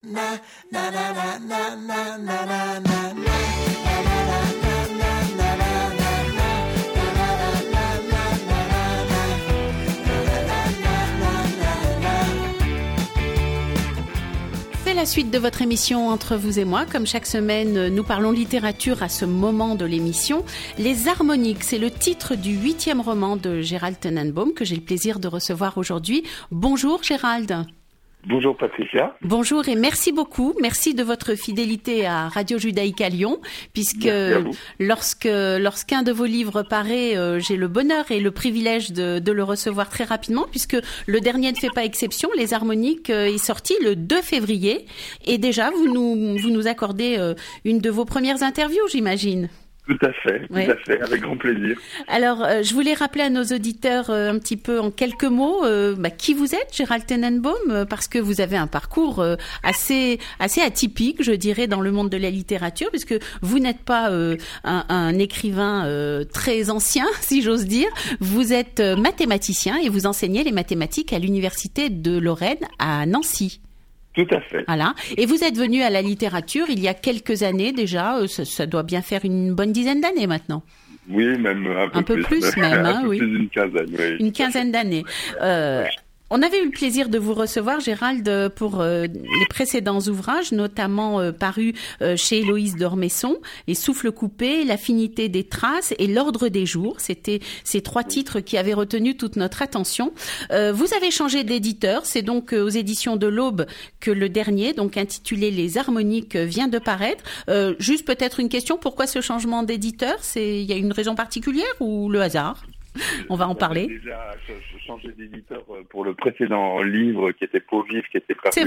La suite de votre émission Entre vous et moi. Comme chaque semaine, nous parlons littérature à ce moment de l'émission. Les Harmoniques, c'est le titre du 8e roman de Gérald Tenenbaum que j'ai le plaisir de recevoir aujourd'hui. Bonjour Gérald. Bonjour Patricia. Bonjour et merci beaucoup. Merci de votre fidélité à Radio Judaïka Lyon, puisque lorsqu'un de vos livres paraît, j'ai le bonheur et le privilège de le recevoir très rapidement, puisque le dernier ne fait pas exception. Les Harmoniques est sorti le 2 février et déjà vous nous accordez une de vos premières interviews, j'imagine. Tout à fait, avec grand plaisir. Alors, je voulais rappeler à nos auditeurs un petit peu en quelques mots qui vous êtes, Gérald Tenenbaum, parce que vous avez un parcours assez atypique, je dirais, dans le monde de la littérature, puisque vous n'êtes pas un écrivain très ancien, si j'ose dire. Vous êtes mathématicien et vous enseignez les mathématiques à l'université de Lorraine à Nancy. Tout à fait. Voilà. Et vous êtes venu à la littérature il y a quelques années déjà. Ça doit bien faire une bonne dizaine d'années maintenant. Oui, même un peu plus même, un peu oui. Plus d'une quinzaine. Oui. Une quinzaine d'années. On avait eu le plaisir de vous recevoir, Gérald, pour les précédents ouvrages, notamment parus chez Héloïse d'Ormesson, Les Souffles coupés, L'affinité des traces et L'ordre des jours. C'était ces 3 titres qui avaient retenu toute notre attention. Vous avez changé d'éditeur. C'est donc aux éditions de l'Aube que le dernier, donc intitulé Les Harmoniques, vient de paraître. Juste peut-être une question, pourquoi ce changement d'éditeur? Il y a une raison particulière ou le hasard? On va en parler. Déjà changé d'éditeur pour le précédent livre qui était Peau vive, qui était paru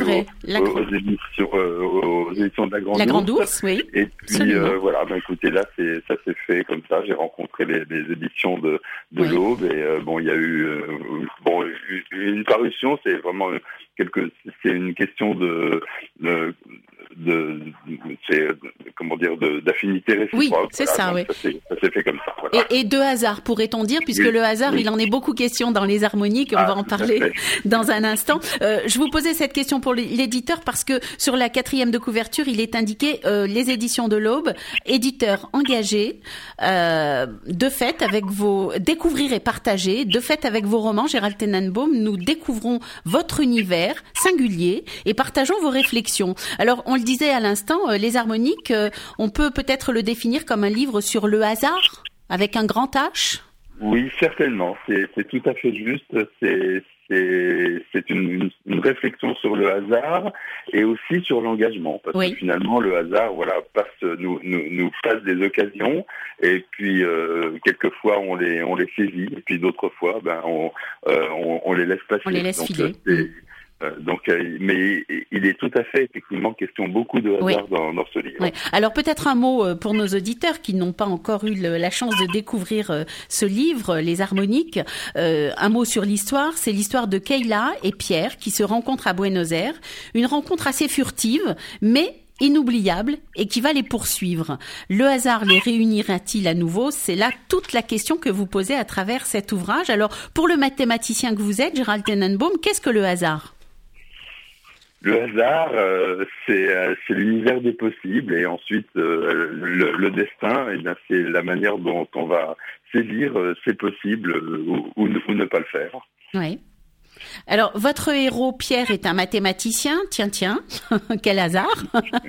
aux éditions de La Grande Ourse. Oui. Et puis voilà, écoutez, là ça s'est fait comme ça. J'ai rencontré les éditions de l'Aube et il y a eu une parution. C'est vraiment c'est une question d'affinité réciproque. Oui, c'est ça, oui. Ça s'est fait comme ça. Voilà. Et de hasard, pourrait-on dire, puisque le hasard, il en est beaucoup question dans les harmoniques, on va en parler dans un instant. Je vous posais cette question pour l'éditeur parce que sur la 4e de couverture, il est indiqué les éditions de l'Aube, éditeur engagé, de fait avec découvrir et partager, de fait avec vos romans, Gérald Tenenbaum, nous découvrons votre univers singulier et partageons vos réflexions. Alors, on le disait à l'instant, les harmoniques, on peut peut-être le définir comme un livre sur le hasard, avec un grand H? Oui, certainement. C'est tout à fait juste. C'est une réflexion sur le hasard et aussi sur l'engagement, parce que finalement le hasard, nous passe des occasions et puis quelquefois on les saisit et puis d'autres fois on les laisse passer. On les laisse filer. Mais il est tout à fait effectivement question beaucoup de hasard dans ce livre. Oui. Alors peut-être un mot pour nos auditeurs qui n'ont pas encore eu la chance de découvrir ce livre, Les Harmoniques. Un mot sur l'histoire, c'est l'histoire de Kayla et Pierre qui se rencontrent à Buenos Aires. Une rencontre assez furtive, mais inoubliable et qui va les poursuivre. Le hasard les réunira-t-il à nouveau? C'est là toute la question que vous posez à travers cet ouvrage. Alors pour le mathématicien que vous êtes, Gérald Tenenbaum, qu'est-ce que le hasard? Le hasard, c'est l'univers des possibles et ensuite le destin, c'est la manière dont on va saisir ces possibles ou ne pas le faire. Oui. Alors, votre héros Pierre est un mathématicien. Tiens, quel hasard.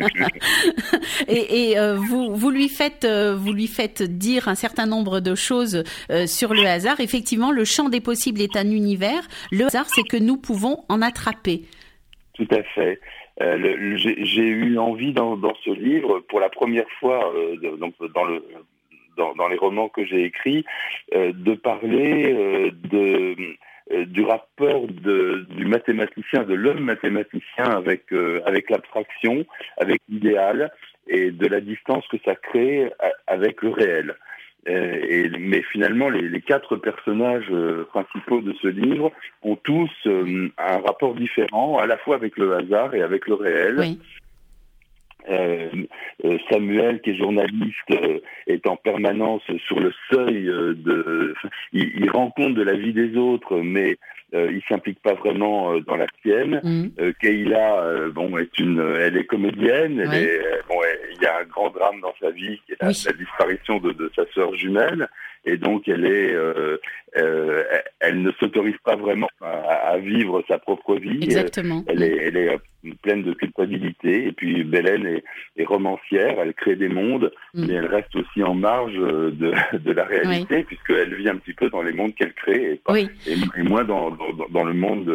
et vous lui faites dire un certain nombre de choses sur le hasard. Effectivement, le champ des possibles est un univers. Le hasard, c'est que nous pouvons en attraper. Tout à fait. J'ai eu envie dans ce livre, pour la première fois, dans les romans que j'ai écrits, de parler du rapport du mathématicien, de l'homme mathématicien avec l'abstraction, avec l'idéal, et de la distance que ça crée avec le réel. Mais finalement, les 4 personnages principaux de ce livre ont tous un rapport différent, à la fois avec le hasard et avec le réel. Oui. Samuel, qui est journaliste, est en permanence sur le seuil il rend compte de la vie des autres, mais il s'implique pas vraiment dans la sienne. Kayla, elle est comédienne. Il y a un grand drame dans sa vie, qui est la disparition de sa sœur jumelle, et donc elle ne s'autorise pas vraiment à vivre sa propre vie. Exactement. Elle est pleine de culpabilité. Et puis Bélène est romancière, elle crée des mondes, mais elle reste aussi en marge de la réalité, puisqu'elle vit un petit peu dans les mondes qu'elle crée, et moins dans le monde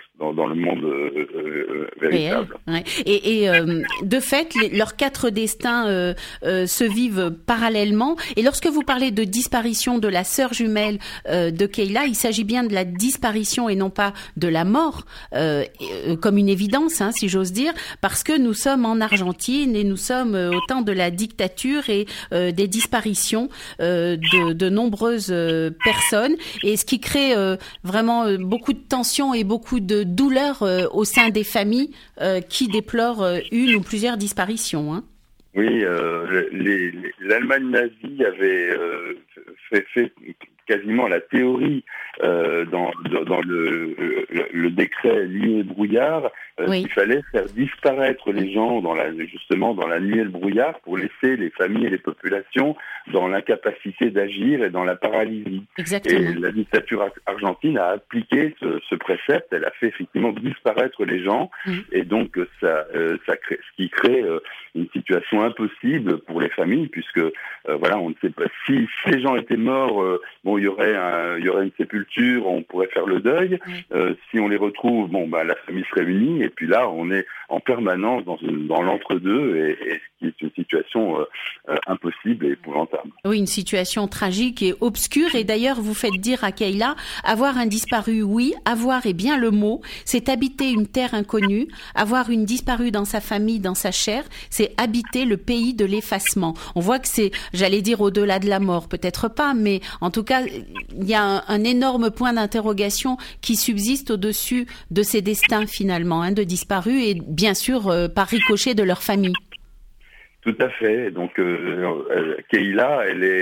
véritable. Et de fait, leurs 4 destins se vivent parallèlement. Et lorsque vous parlez de disparition de la sœur jumelle de Kayla, il s'agit bien de la disparition et non pas de la mort, comme une évidence, si j'ose dire, parce que nous sommes en Argentine et nous sommes au temps de la dictature et des disparitions de nombreuses personnes, et ce qui crée vraiment beaucoup de tensions et beaucoup de douleur au sein des familles qui déplorent une ou plusieurs disparitions. Oui, l'Allemagne nazie avait fait quasiment la théorie dans le décret Nuit et brouillard, qu'il fallait faire disparaître les gens dans la nuit et le brouillard pour laisser les familles et les populations dans l'incapacité d'agir et dans la paralysie. Exactement. Et la dictature argentine a appliqué ce précepte. Elle a fait effectivement disparaître les gens, et donc ça crée, ce qui crée une situation impossible pour les familles, puisque on ne sait pas si les gens étaient morts. Il y aurait une sépulture, on pourrait faire le deuil. Si on les retrouve, la famille se réunit, et puis là, on est en permanence dans l'entre-deux, et ce qui est une situation impossible et épouvantable. Oui, une situation tragique et obscure. Et d'ailleurs, vous faites dire à Kayla, avoir un disparu, oui, avoir est bien le mot, c'est habiter une terre inconnue. Avoir une disparue dans sa famille, dans sa chair, c'est habiter le pays de l'effacement. On voit que c'est, j'allais dire, au-delà de la mort, peut-être pas, mais en tout cas, il y a un énorme point d'interrogation qui subsiste au-dessus de ces destins finalement, de disparus, et bien sûr par ricochet de leur famille. Tout à fait. Donc Kayla,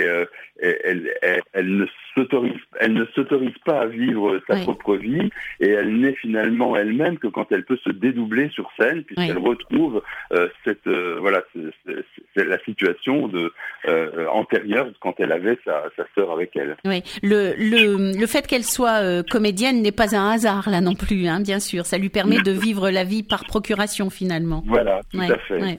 elle ne s'autorise pas à vivre sa propre vie, et elle n'est finalement elle-même que quand elle peut se dédoubler sur scène, puisqu'elle retrouve c'est la situation antérieure quand elle avait sa sœur avec elle. Oui, le fait qu'elle soit comédienne n'est pas un hasard là non plus, bien sûr. Ça lui permet de vivre la vie par procuration finalement. Voilà, tout à fait.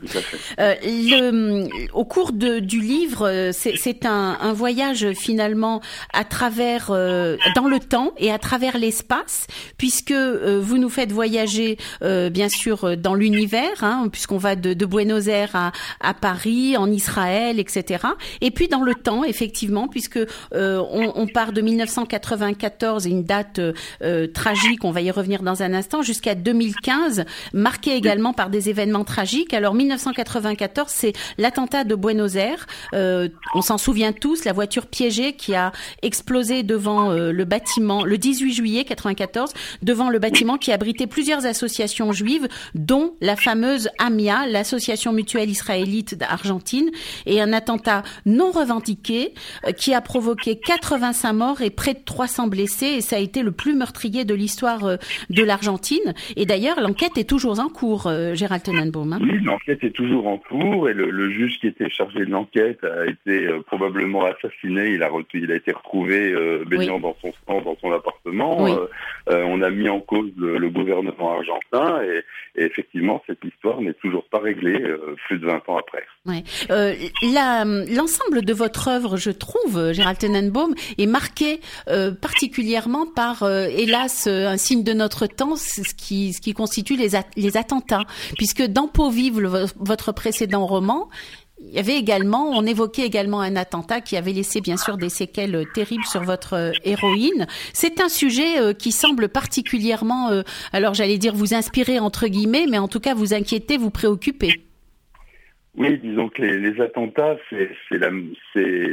Au cours du livre, c'est un voyage finalement à travers dans le temps et à travers l'espace, puisque vous nous faites voyager bien sûr dans l'univers, puisqu'on va de Buenos Aires à Paris, en Israël, etc. Et puis dans le temps, effectivement, puisque on part de 1994, une date tragique, on va y revenir dans un instant, jusqu'à 2015, marquée également par des événements tragiques. Alors 1994, c'est l'attentat de Buenos Aires. On s'en souvient tous, la voiture piégée qui a explosé devant le bâtiment le 18 juillet 94, devant le bâtiment qui abritait plusieurs associations juives, dont la fameuse AMIA, l'association mutuelle israélite d'Argentine, et un attentat non revendiqué qui a provoqué 85 morts et près de 300 blessés, et ça a été le plus meurtrier de l'histoire de l'Argentine. Et d'ailleurs, l'enquête est toujours en cours, Gérald Tenenbaum. Oui, l'enquête est toujours en cours, et le juge qui était chargé de l'enquête a été probablement assassiné. Il a été retrouvé baignant dans son sang, dans son appartement. Oui. On a mis en cause le gouvernement argentin, et effectivement, cette histoire n'est toujours pas réglée plus de 20 ans après. Ouais. L'ensemble de votre œuvre, je trouve, Gérald Tenenbaum, est marqué particulièrement par, hélas, un signe de notre temps, ce qui constitue les attentats, puisque dans Peau vive, votre précédent roman, on évoquait également un attentat qui avait laissé bien sûr des séquelles terribles sur votre héroïne. C'est un sujet qui semble particulièrement, alors j'allais dire vous inspirer entre guillemets, mais en tout cas vous inquiéter, vous préoccuper. Oui, disons que les attentats,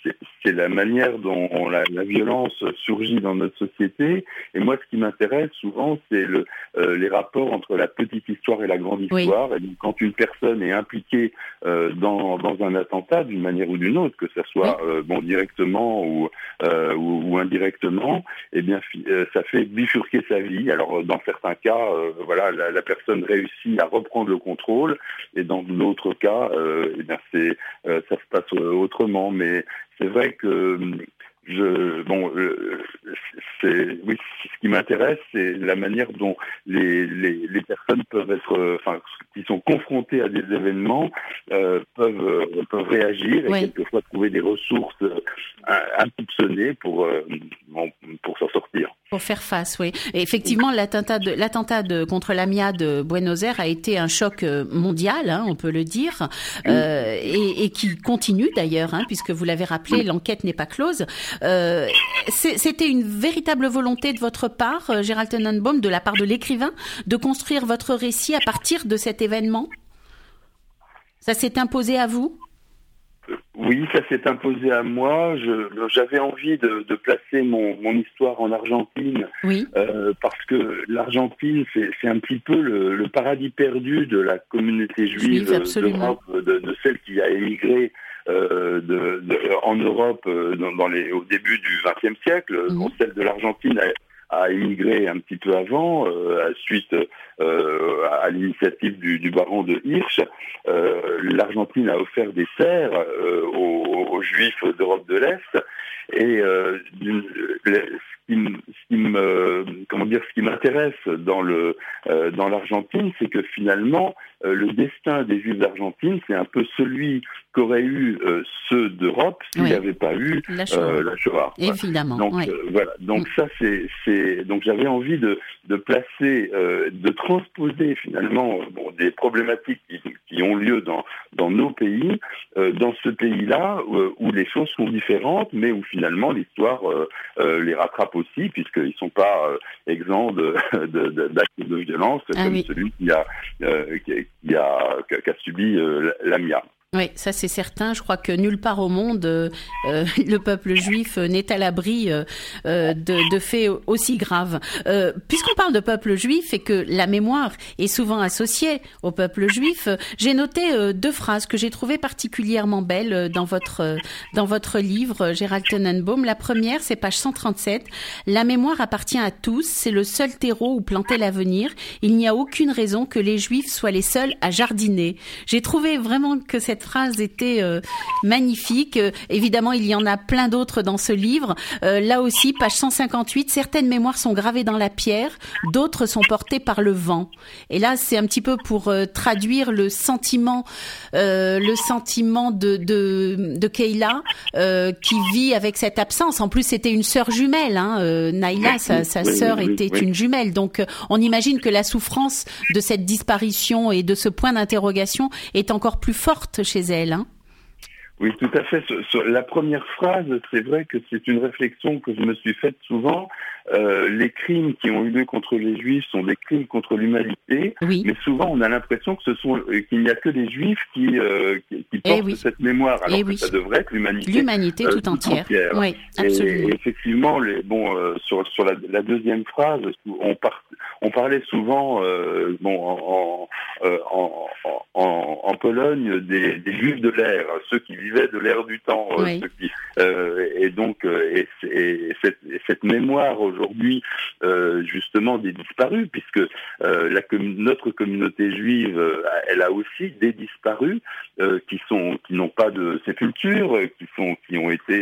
c'est la manière dont la violence surgit dans notre société. Et moi, ce qui m'intéresse souvent, c'est les rapports entre la petite histoire et la grande histoire. Oui. Et donc, quand une personne est impliquée dans un attentat, d'une manière ou d'une autre, que ça soit directement ou indirectement, eh bien, ça fait bifurquer sa vie. Alors, dans certains cas, la personne réussit à reprendre le contrôle, et dans d'autres cas, eh bien, ça se passe autrement. Mais c'est vrai que ce qui m'intéresse, c'est la manière dont les personnes peuvent être, qui sont confrontées à des événements, peuvent réagir et quelquefois trouver des ressources insoupçonnées pour s'en sortir. Pour faire face, oui. Et effectivement, l'attentat contre l'AMIA de Buenos Aires a été un choc mondial, on peut le dire, et qui continue d'ailleurs, puisque vous l'avez rappelé, l'enquête n'est pas close. C'était une véritable volonté de votre part, Gerald Tenenbaum, de la part de l'écrivain, de construire votre récit à partir de cet événement ? Ça s'est imposé à vous ? Oui, ça s'est imposé à moi. J'avais envie de placer mon histoire en Argentine, parce que l'Argentine, c'est un petit peu le paradis perdu de la communauté juive d'Europe, de celle qui a émigré en Europe au début du XXe siècle. Celle de l'Argentine a émigré un petit peu avant, suite à l'initiative du baron de Hirsch. L'Argentine a offert des terres aux Juifs d'Europe de l'Est, et ce qui m'intéresse dans l'Argentine, c'est que finalement le destin des Juifs d'Argentine, c'est un peu celui qu'auraient eu ceux d'Europe s'il n'y avait pas eu la Shoah. Évidemment. Donc donc ça donc j'avais envie de placer, de transposer finalement des problématiques qui ont lieu dans nos pays, dans ce pays-là où les choses sont différentes, mais où finalement l'histoire les rattrape aussi, puisqu'ils ne sont pas exempts d'actes de violence comme celui qui a subi l'AMIA. Oui, ça c'est certain. Je crois que nulle part au monde, le peuple juif n'est à l'abri de faits aussi graves. Puisqu'on parle de peuple juif et que la mémoire est souvent associée au peuple juif, j'ai noté deux phrases que j'ai trouvées particulièrement belles dans votre livre, Gerald Tenenbaum. La première, c'est page 137. La mémoire appartient à tous. C'est le seul terreau où planter l'avenir. Il n'y a aucune raison que les juifs soient les seuls à jardiner. J'ai trouvé vraiment que cette phrase était magnifique. Évidemment, il y en a plein d'autres dans ce livre. Là aussi, page 158, certaines mémoires sont gravées dans la pierre, d'autres sont portées par le vent. Et là, c'est un petit peu pour traduire le sentiment de Kayla qui vit avec cette absence. En plus, c'était une sœur jumelle. Naïla, sa sœur était une jumelle. Donc, on imagine que la souffrance de cette disparition et de ce point d'interrogation est encore plus forte chez elle. Oui, tout à fait. La première phrase, c'est vrai que c'est une réflexion que je me suis faite souvent. Les crimes qui ont eu lieu contre les Juifs sont des crimes contre l'humanité, mais souvent on a l'impression que qu'il n'y a que les Juifs qui portent cette mémoire, alors que ça devrait être l'humanité tout entière. Oui, absolument. Et effectivement, sur la deuxième phrase, on parlait souvent, en Pologne, des Juifs de l'air, ceux qui vivaient de l'air du temps, cette mémoire aujourd'hui justement des disparus, puisque notre communauté juive, elle a aussi des disparus qui n'ont pas de sépulture, qui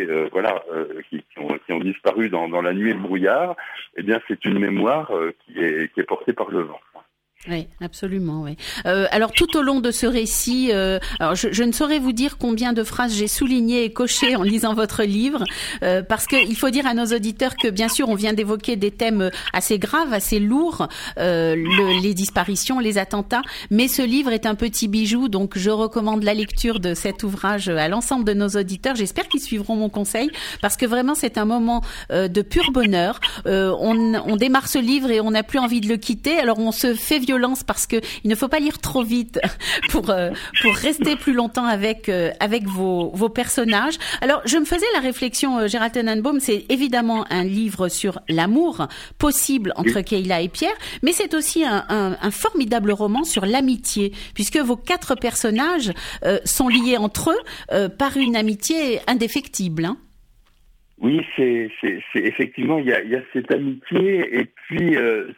ont disparu dans la nuit et le brouillard. Eh bien, c'est une mémoire qui est portée par le vent. Oui, absolument, oui. Alors tout au long de ce récit, alors je ne saurais vous dire combien de phrases j'ai soulignées et cochées en lisant votre livre, parce que il faut dire à nos auditeurs que bien sûr on vient d'évoquer des thèmes assez graves, assez lourds, les disparitions, les attentats, mais ce livre est un petit bijou, donc je recommande la lecture de cet ouvrage à l'ensemble de nos auditeurs. J'espère qu'ils suivront mon conseil, parce que vraiment c'est un moment de pur bonheur. On démarre ce livre et on n'a plus envie de le quitter, alors on se fait violence parce que il ne faut pas lire trop vite pour rester plus longtemps avec vos personnages. Alors, je me faisais la réflexion, Gérald Tenenbaum, c'est évidemment un livre sur l'amour possible entre Kayla et Pierre, mais c'est aussi un formidable roman sur l'amitié, puisque vos 4 personnages sont liés entre eux par une amitié indéfectible. Hein. Oui, c'est effectivement il y a cette amitié et puis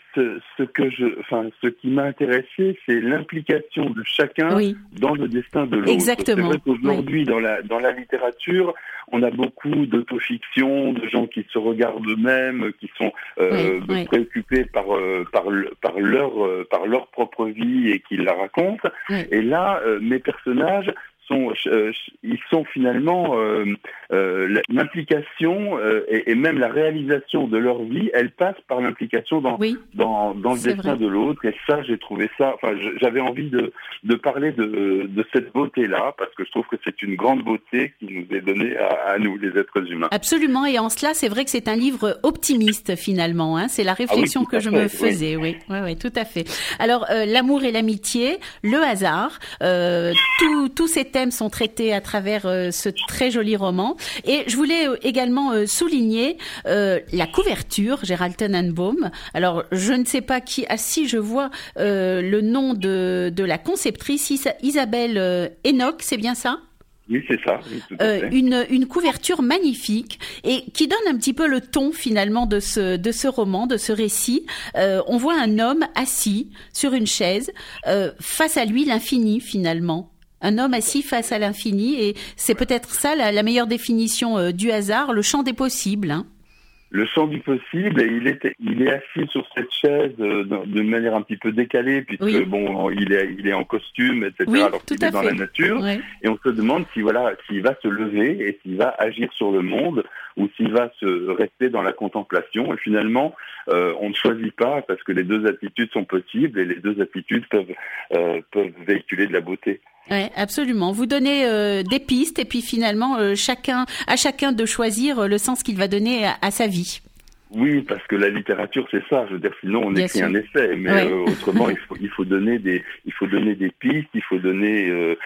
ce qui m'a intéressé, c'est l'implication de chacun dans le destin de l'autre. Exactement. C'est vrai qu'aujourd'hui dans la littérature, on a beaucoup d'autofiction, de gens qui se regardent eux-mêmes, qui sont préoccupés par leur propre vie et qui la racontent. Oui. Et là, mes personnages ils sont finalement l'implication et même la réalisation de leur vie, elle passe par l'implication dans le destin de l'autre. Et ça, j'ai trouvé ça. Enfin, j'avais envie de parler de cette beauté-là parce que je trouve que c'est une grande beauté qui nous est donnée à nous, les êtres humains. Absolument. Et en cela, c'est vrai que c'est un livre optimiste finalement. Hein. C'est la réflexion que je me faisais. Oui, tout à fait. Alors, l'amour et l'amitié, le hasard, tous ces thèmes sont traités à travers ce très joli roman. Et je voulais également souligner la couverture, Gérald Tenenbaum. Alors, je ne sais pas qui... Ah si, je vois le nom de la conceptrice, Isabelle Enoch, c'est bien ça ? Oui, c'est ça. Oui, tout à fait. Une couverture magnifique et qui donne un petit peu le ton finalement de ce roman, de ce récit. On voit un homme assis sur une chaise, face à lui l'infini finalement. Un homme assis face à l'infini, et c'est peut-être ça la meilleure définition du hasard, le champ des possibles. Hein. Le champ du possible, et il est assis sur cette chaise d'une manière un petit peu décalée, puisque il est en costume, etc. Alors qu'il est dans la nature, et on se demande s'il va se lever et s'il va agir sur le monde ou s'il va se rester dans la contemplation. Et finalement, on ne choisit pas parce que les 2 attitudes sont possibles et les 2 attitudes peuvent véhiculer de la beauté. Oui, absolument. Vous donnez des pistes et puis finalement, à chacun de choisir le sens qu'il va donner à sa vie. Oui, parce que la littérature, c'est ça. Je veux dire, sinon on écrit un essai, mais autrement, il faut donner des pistes, il faut donner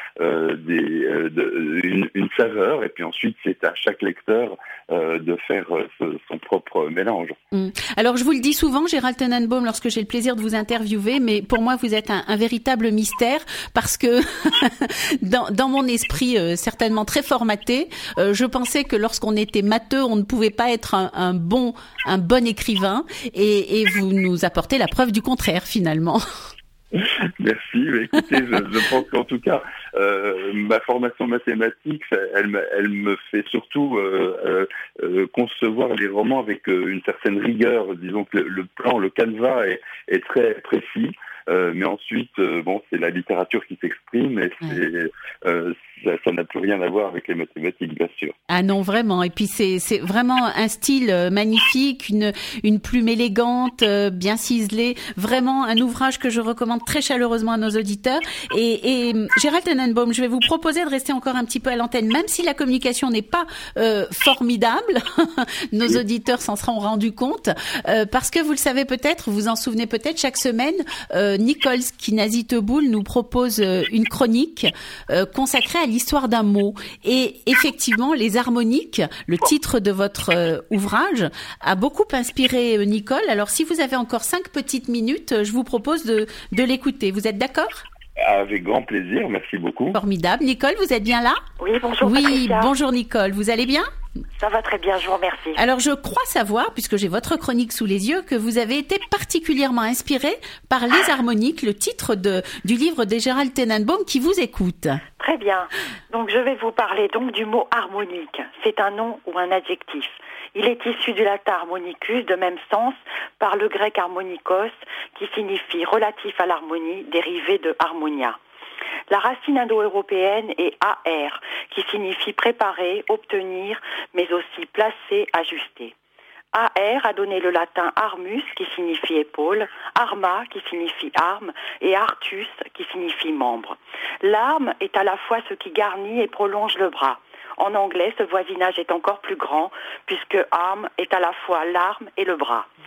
une saveur, et puis ensuite c'est à chaque lecteur de faire son propre mélange. Alors je vous le dis souvent, Gérald Tenenbaum, lorsque j'ai le plaisir de vous interviewer, mais pour moi vous êtes un véritable mystère parce que dans mon esprit certainement très formaté, je pensais que lorsqu'on était matheux, on ne pouvait pas être un bon écrivain, et vous nous apportez la preuve du contraire finalement. Merci. Écoutez, je pense qu'en tout cas, ma formation mathématique, elle me fait surtout concevoir les romans avec une certaine rigueur. Disons que le canevas est très précis. Mais ensuite, c'est la littérature qui s'exprime et ça n'a plus rien à voir avec les mathématiques, bien sûr. Ah non, vraiment. Et puis c'est vraiment un style magnifique, une plume élégante, bien ciselée. Vraiment un ouvrage que je recommande très chaleureusement à nos auditeurs. Et Gérald Tenenbaum, je vais vous proposer de rester encore un petit peu à l'antenne, même si la communication n'est pas formidable. Nos auditeurs s'en seront rendus compte, parce que vous le savez peut-être, vous en souvenez peut-être, chaque semaine, Nicole Skinazi-Teboul nous propose une chronique consacrée à l'histoire d'un mot. Et effectivement, les harmoniques, le titre de votre ouvrage, a beaucoup inspiré Nicole. Alors, si vous avez encore 5 petites minutes, je vous propose de l'écouter. Vous êtes d'accord ? Avec grand plaisir, merci beaucoup. Formidable. Nicole, vous êtes bien là ? Oui, bonjour Oui, bonjour Nicole, vous allez bien ? Ça va très bien, je vous remercie. Alors je crois savoir, puisque j'ai votre chronique sous les yeux, que vous avez été particulièrement inspirée par les harmoniques, le titre du livre de Gérald Tenenbaum qui vous écoute. Très bien. Donc je vais vous parler donc du mot harmonique. C'est un nom ou un adjectif. Il est issu du latin harmonicus, de même sens, par le grec harmonikos, qui signifie relatif à l'harmonie, dérivé de harmonia. La racine indo-européenne est AR, qui signifie préparer, obtenir, mais aussi placer, ajuster. AR a donné le latin armus, qui signifie épaule, arma, qui signifie arme, et artus, qui signifie membre. L'arme est à la fois ce qui garnit et prolonge le bras. En anglais, ce voisinage est encore plus grand, puisque arm est à la fois l'arme et le bras.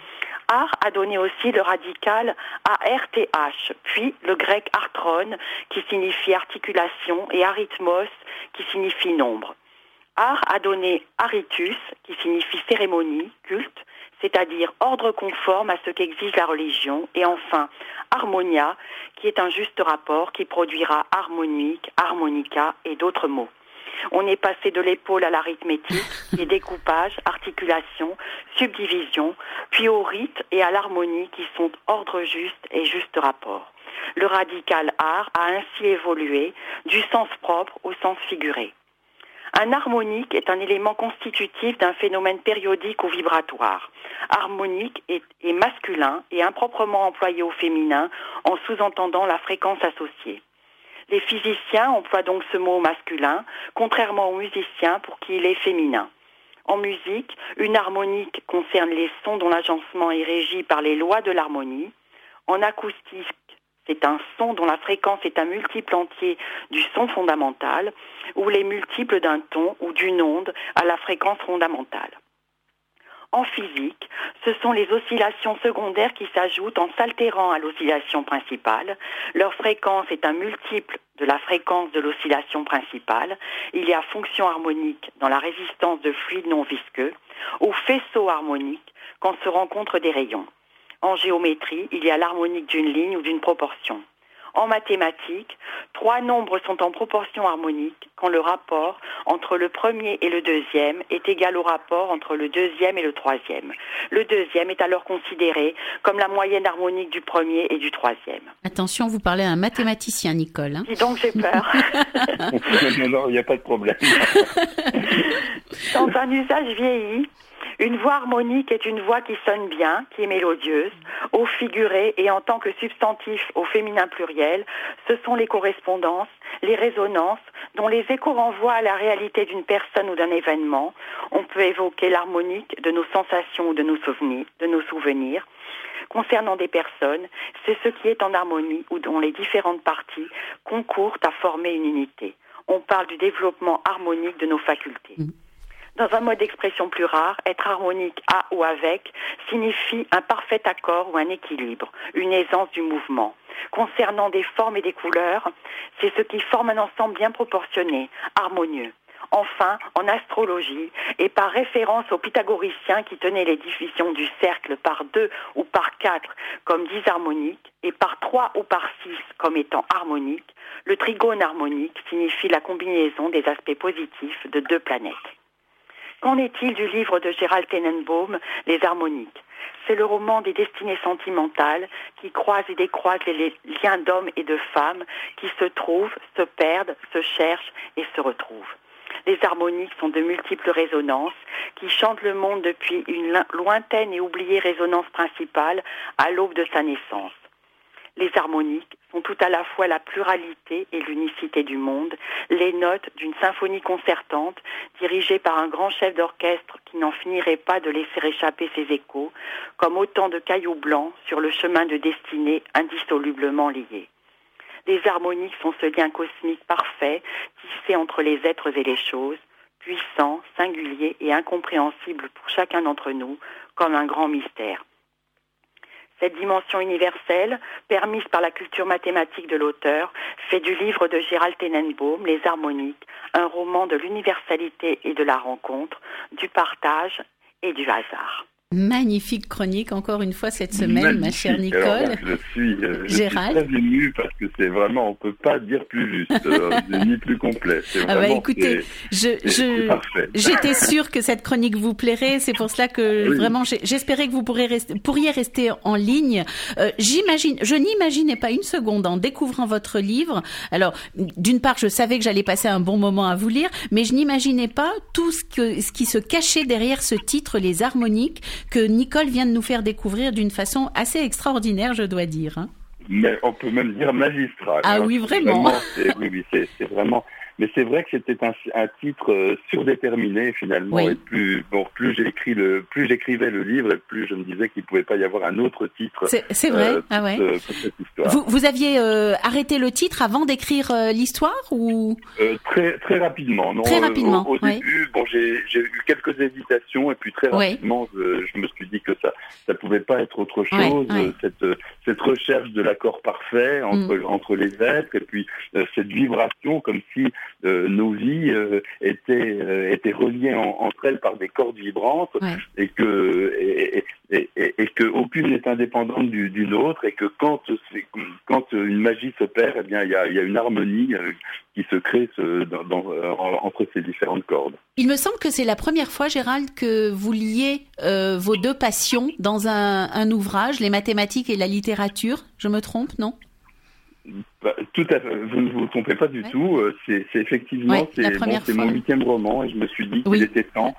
Art a donné aussi le radical ARTH, puis le grec artron qui signifie articulation et arithmos qui signifie nombre. Art a donné aritus qui signifie cérémonie, culte, c'est-à-dire ordre conforme à ce qu'exige la religion, et enfin harmonia qui est un juste rapport qui produira harmonique, harmonica et d'autres mots. On est passé de l'épaule à l'arithmétique, et découpage, articulation, subdivision, puis au rite et à l'harmonie qui sont ordre juste et juste rapport. Le radical art a ainsi évolué du sens propre au sens figuré. Un harmonique est un élément constitutif d'un phénomène périodique ou vibratoire. Harmonique est masculin et improprement employé au féminin en sous-entendant la fréquence associée. Les physiciens emploient donc ce mot masculin, contrairement aux musiciens pour qui il est féminin. En musique, une harmonique concerne les sons dont l'agencement est régi par les lois de l'harmonie. En acoustique, c'est un son dont la fréquence est un multiple entier du son fondamental ou les multiples d'un ton ou d'une onde à la fréquence fondamentale. En physique, ce sont les oscillations secondaires qui s'ajoutent en s'altérant à l'oscillation principale. Leur fréquence est un multiple de la fréquence de l'oscillation principale. Il y a fonction harmonique dans la résistance de fluides non visqueux ou faisceau harmonique quand se rencontrent des rayons. En géométrie, il y a l'harmonique d'une ligne ou d'une proportion. En mathématiques, 3 nombres sont en proportion harmonique quand le rapport entre le premier et le deuxième est égal au rapport entre le deuxième et le troisième. Le deuxième est alors considéré comme la moyenne harmonique du premier et du troisième. Attention, vous parlez à un mathématicien, Nicole. Hein. Dis donc, j'ai peur. Non, il n'y a pas de problème. Dans un usage vieilli, une voix harmonique est une voix qui sonne bien, qui est mélodieuse. Au figuré et en tant que substantif au féminin pluriel, ce sont les correspondances, les résonances, dont les échos renvoient à la réalité d'une personne ou d'un événement. On peut évoquer l'harmonique de nos sensations ou de nos souvenirs. Concernant des personnes, c'est ce qui est en harmonie ou dont les différentes parties concourent à former une unité. On parle du développement harmonique de nos facultés. Dans un mode d'expression plus rare, être harmonique à ou avec signifie un parfait accord ou un équilibre, une aisance du mouvement. Concernant des formes et des couleurs, c'est ce qui forme un ensemble bien proportionné, harmonieux. Enfin, en astrologie, et par référence aux pythagoriciens qui tenaient les divisions du cercle par 2 ou par 4 comme disharmoniques, et par 3 ou par 6 comme étant harmoniques, le trigone harmonique signifie la combinaison des aspects positifs de 2 planètes. Qu'en est-il du livre de Gerald Tenenbaum, Les harmoniques ? C'est le roman des destinées sentimentales qui croisent et décroisent les liens d'hommes et de femmes qui se trouvent, se perdent, se cherchent et se retrouvent. Les harmoniques sont de multiples résonances qui chantent le monde depuis une lointaine et oubliée résonance principale à l'aube de sa naissance. Les harmoniques sont tout à la fois la pluralité et l'unicité du monde, les notes d'une symphonie concertante dirigée par un grand chef d'orchestre qui n'en finirait pas de laisser échapper ses échos, comme autant de cailloux blancs sur le chemin de destinée indissolublement liés. Les harmoniques sont ce lien cosmique parfait tissé entre les êtres et les choses, puissant, singulier et incompréhensible pour chacun d'entre nous, comme un grand mystère. Cette dimension universelle, permise par la culture mathématique de l'auteur, fait du livre de Gerald Tenenbaum, Les harmoniques, un roman de l'universalité et de la rencontre, du partage et du hasard. Magnifique chronique, encore une fois cette semaine, ma chère Nicole. Alors, je suis très ému parce que c'est vraiment, on peut pas dire plus juste, ni plus complet. C'est vraiment, écoutez, c'est parfait. J'étais sûre que cette chronique vous plairait, c'est pour cela que vraiment j'espérais que vous pourriez rester en ligne. Je n'imaginais pas une seconde en découvrant votre livre. Alors, d'une part, je savais que j'allais passer un bon moment à vous lire, mais je n'imaginais pas tout ce qui se cachait derrière ce titre, Les harmoniques, que Nicole vient de nous faire découvrir d'une façon assez extraordinaire, je dois dire. Hein. Mais on peut même dire magistral. Ah oui, vraiment. C'est vraiment, Mais c'est vrai que c'était un titre surdéterminé finalement. Oui. Et plus j'écrivais le livre, et plus je me disais qu'il pouvait pas y avoir un autre titre. C'est vrai. Pour cette histoire. Vous aviez arrêté le titre avant d'écrire l'histoire ou très rapidement. Non, très rapidement. Au début, j'ai eu quelques hésitations et puis très rapidement, je me suis dit que ça pouvait pas être autre chose. Cette recherche de l'accord parfait entre les êtres et puis cette vibration comme si nos vies étaient reliées entre elles par des cordes vibrantes et que aucune n'est indépendante d'une autre et que quand une magie s'opère, eh bien il y a une harmonie qui se crée entre ces différentes cordes. Il me semble que c'est la première fois, Gérald, que vous liez vos deux passions dans un ouvrage, les mathématiques et la littérature. Je me trompe, non ? Tout à fait. Vous ne vous trompez pas du tout. C'est effectivement c'est mon 8e roman et je me suis dit qu'il était temps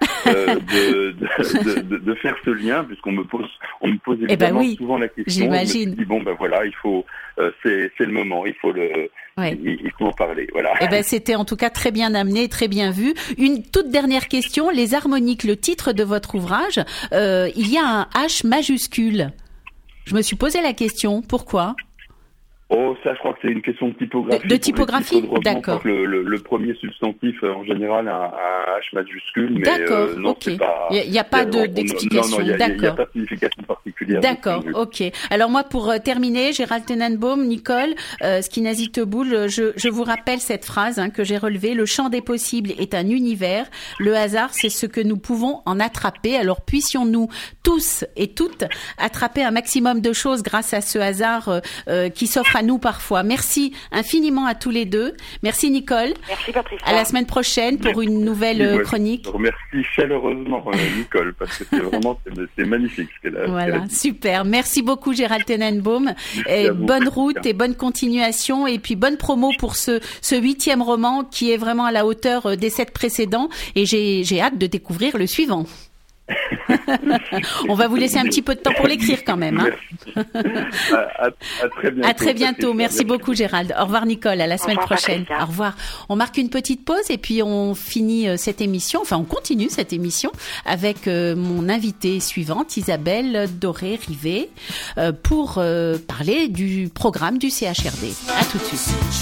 de faire ce lien puisqu'on me pose évidemment souvent la question. J'imagine. Je me suis dit, voilà, il faut c'est le moment, il faut en parler. Voilà. C'était en tout cas très bien amené, très bien vu. Une toute dernière question, les harmoniques, le titre de votre ouvrage, il y a un H majuscule. Je me suis posé la question, pourquoi ? Oh, ça, je crois que c'est une question de typographie. De typographie, d'accord. Le premier substantif, en général, a un H majuscule, mais non, ok. Il n'y a pas d'explication. Non, il n'y a pas de signification particulière. D'accord, ok. Alors moi, pour terminer, Gérald Tenenbaum, Nicole, Skinazi Teboul, je vous rappelle cette phrase que j'ai relevée. Le champ des possibles est un univers. Le hasard, c'est ce que nous pouvons en attraper. Alors puissions-nous tous et toutes attraper un maximum de choses grâce à ce hasard qui s'offre à nous parfois. Merci infiniment à tous les deux. Merci Nicole. Merci Patricia. À la semaine prochaine pour une nouvelle chronique. Je remercie chaleureusement Nicole parce que c'est magnifique ce qu'elle a. Voilà, super. Merci beaucoup Gérald Tenenbaum. Et bonne route et bonne continuation et puis bonne promo pour ce 8e roman qui est vraiment à la hauteur des 7 précédents et j'ai hâte de découvrir le suivant. On va vous laisser un petit peu de temps pour l'écrire quand même. À très bientôt. À très bientôt. Merci beaucoup Gérald. Au revoir Nicole. À la semaine prochaine. Au revoir. On marque une petite pause et puis on finit cette émission. Enfin, on continue cette émission avec mon invitée suivante, Isabelle Doré-Rivet, pour parler du programme du CHRD. À tout de suite.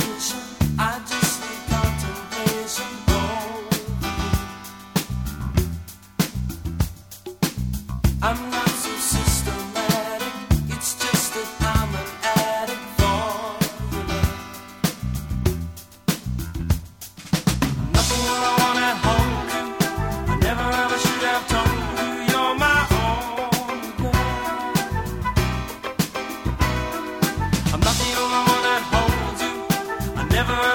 I'm not so systematic, it's just that I'm an addict for your love. Nothing what I wanna hold you, I never ever should have told you you're my only girl. I'm not the only one that holds you, I never